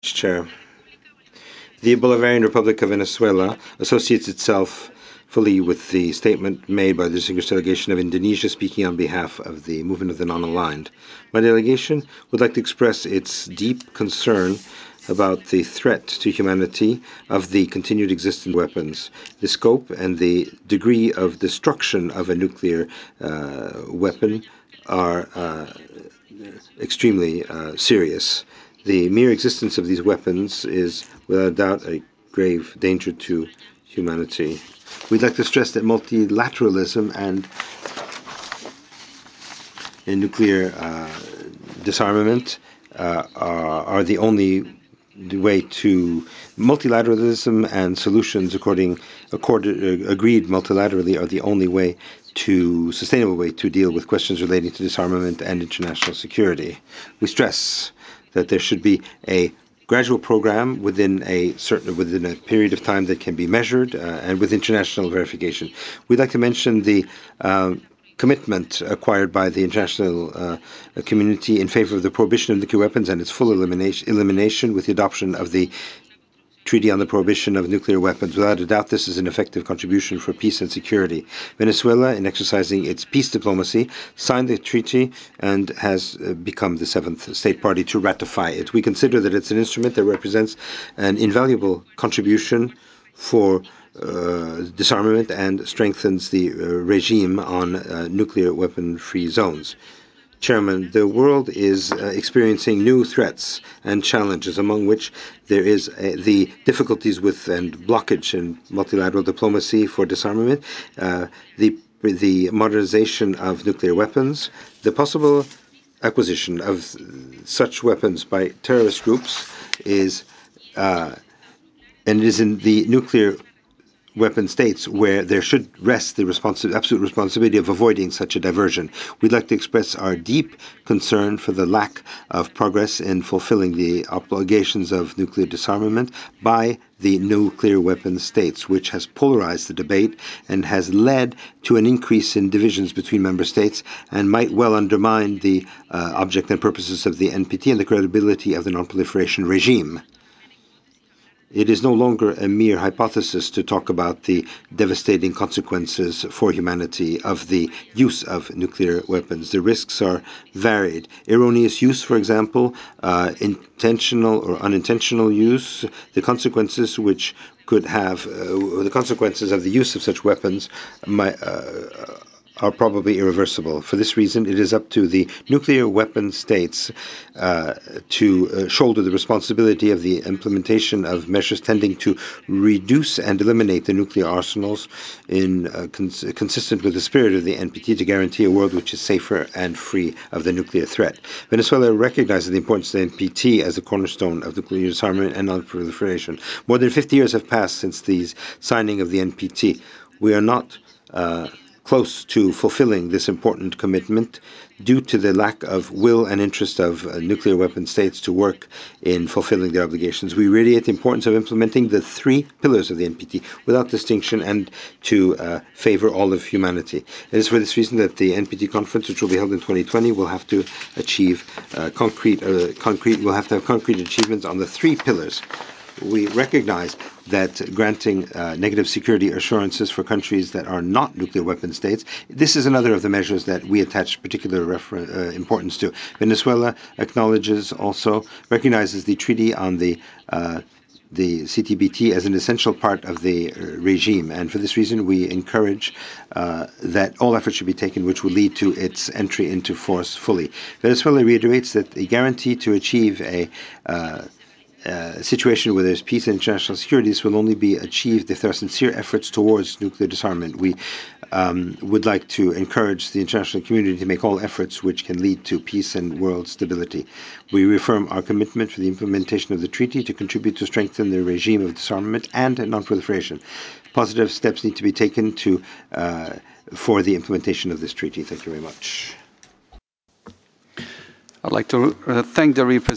Chair. The Bolivarian Republic of Venezuela associates itself fully with the statement made by the distinguished delegation of Indonesia speaking on behalf of the Movement of the Non-Aligned. My delegation would like to express its deep concern about the threat to humanity of the continued existence of weapons, the scope and the degree of destruction of a nuclear weapon are extremely serious. The mere existence of these weapons is, without doubt, a grave danger to humanity. We'd like to stress that multilateralism and nuclear disarmament are the only way to multilateralism and solutions agreed multilaterally are the only way to sustainable way to deal with questions relating to disarmament and international security. We stress that there should be a gradual program within a period of time that can be measured and with international verification. We'd like to mention the commitment acquired by the international community in favor of the prohibition of nuclear weapons and its full elimination with the adoption of the Treaty on the Prohibition of Nuclear Weapons. Without a doubt, this is an effective contribution for peace and security. Venezuela, in exercising its peace diplomacy, signed the treaty and has become the seventh state party to ratify it. We consider that it's an instrument that represents an invaluable contribution for disarmament and strengthens the regime on nuclear weapon-free zones. Chairman, the world is experiencing new threats and challenges, among which there is the difficulties with and blockage in multilateral diplomacy for disarmament, the modernization of nuclear weapons, the possible acquisition of such weapons by terrorist groups is and it is in the nuclear weapon states where there should rest the absolute responsibility of avoiding such a diversion. We'd like to express our deep concern for the lack of progress in fulfilling the obligations of nuclear disarmament by the nuclear weapon states, which has polarized the debate and has led to an increase in divisions between member states and might well undermine the object and purposes of the NPT and the credibility of the non-proliferation regime. It is no longer a mere hypothesis to talk about the devastating consequences for humanity of the use of nuclear weapons. The risks are varied. Erroneous use, for example, intentional or unintentional use, the consequences which could have, the consequences of the use of such weapons are probably irreversible. For this reason, it is up to the nuclear weapon states to shoulder the responsibility of the implementation of measures tending to reduce and eliminate the nuclear arsenals consistent with the spirit of the NPT to guarantee a world which is safer and free of the nuclear threat. Venezuela recognizes the importance of the NPT as a cornerstone of nuclear disarmament and non-proliferation. More than 50 years have passed since the signing of the NPT. We are not close to fulfilling this important commitment due to the lack of will and interest of nuclear weapon states to work in fulfilling their obligations. We reiterate the importance of implementing the three pillars of the NPT without distinction and to favor all of humanity. It is for this reason that the NPT conference, which will be held in 2020, will have to achieve concrete achievements on the three pillars. We recognize that granting negative security assurances for countries that are not nuclear weapon states, this is another of the measures that we attach particular importance to. Venezuela recognizes the treaty on the CTBT as an essential part of the regime, and for this reason we encourage that all efforts should be taken which will lead to its entry into force fully. Venezuela reiterates that the guarantee to achieve a situation where there's peace and international security, this will only be achieved if there are sincere efforts towards nuclear disarmament. We would like to encourage the international community to make all efforts which can lead to peace and world stability. We reaffirm our commitment for the implementation of the treaty to contribute to strengthen the regime of disarmament and non-proliferation. Positive steps need to be taken for the implementation of this treaty. Thank you very much. I'd like to thank the representative